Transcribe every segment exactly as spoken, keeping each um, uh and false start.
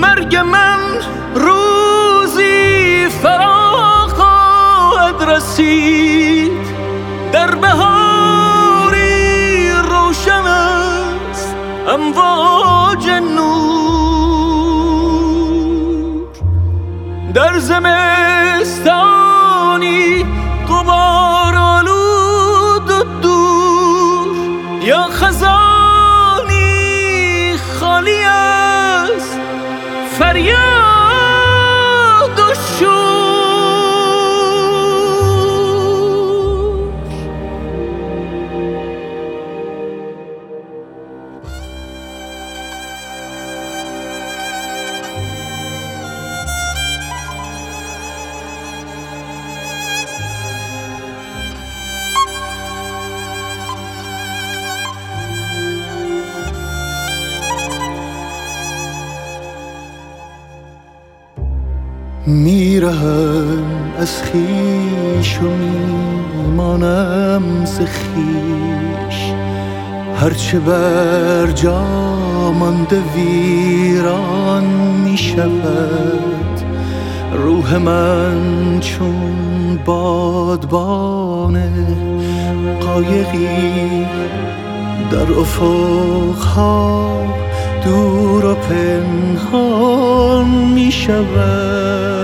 مرگ من روزی فرا خواهد رسید، در بهاری روشن است امواج نور، در زمستانی غبار آلود و دور، یا خزانی خالی است فریاد و شور. میرهم از خویش و میمانم ز خویش، هرچه بر جا مانده ویران میشود. روح من چون بادبان قایقی در افقها دور و پنهان می شود.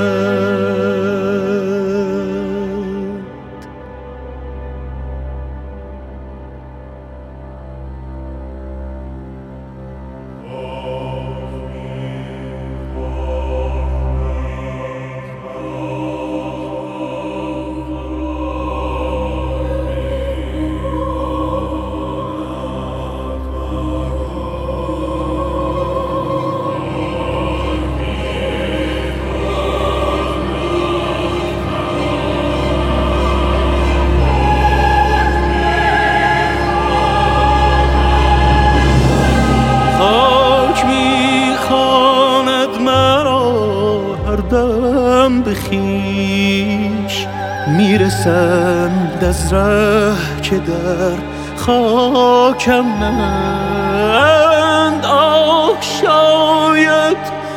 بخیش میرسند از ره که در خاکم نند. آه شاید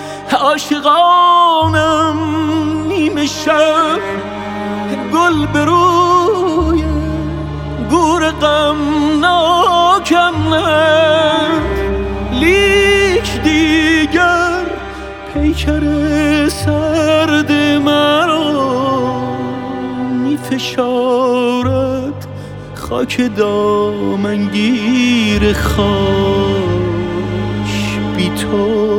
عاشقانم نیمه شب گل به روی گور غمناکم نند، لیک دیگر پیکر سرد مرا می فشارد خاک دامنگیر خاک بی تو.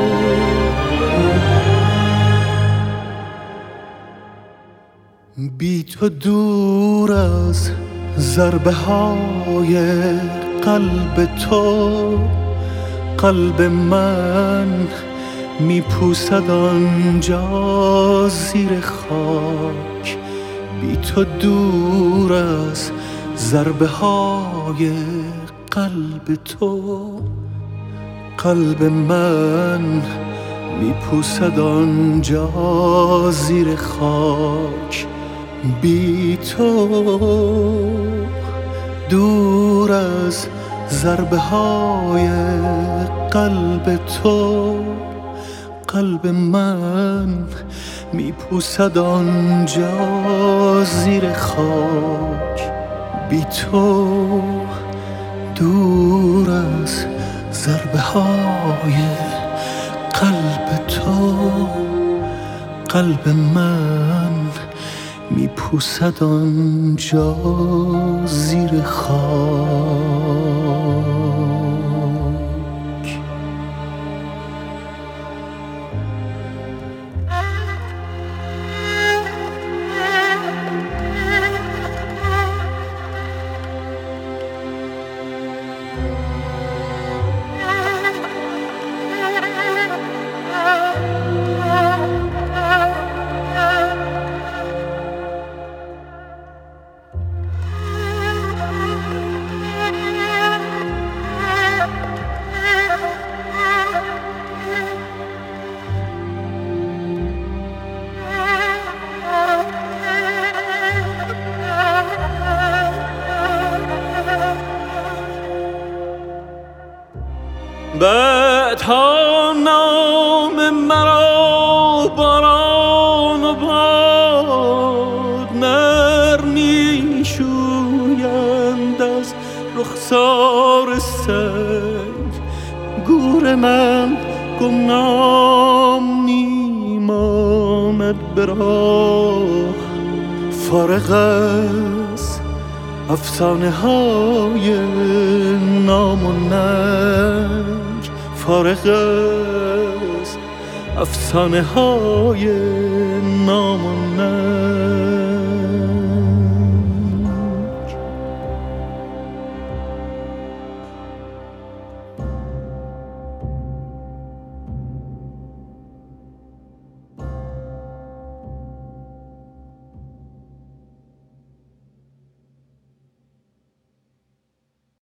بی تو دور از ضربه های قلب تو، قلب من می پوسد آنجا زیر خاک. بی تو دور از ضربه های قلب تو، قلب من می پوسد آنجا زیر خاک. بی تو دور از ضربه های قلب تو، قلب من می پوسد آنجا زیر خاک. بی تو دور از ضربه های قلب تو، قلب من می پوسد آنجا زیر خاک. بعدها نام مرا باران و باد نرمی شویند از رخسار سنگ. گور من گمنام میماند به راه، فارغ از افسانه های نام و ننگ، فارغ از افسانه های نام و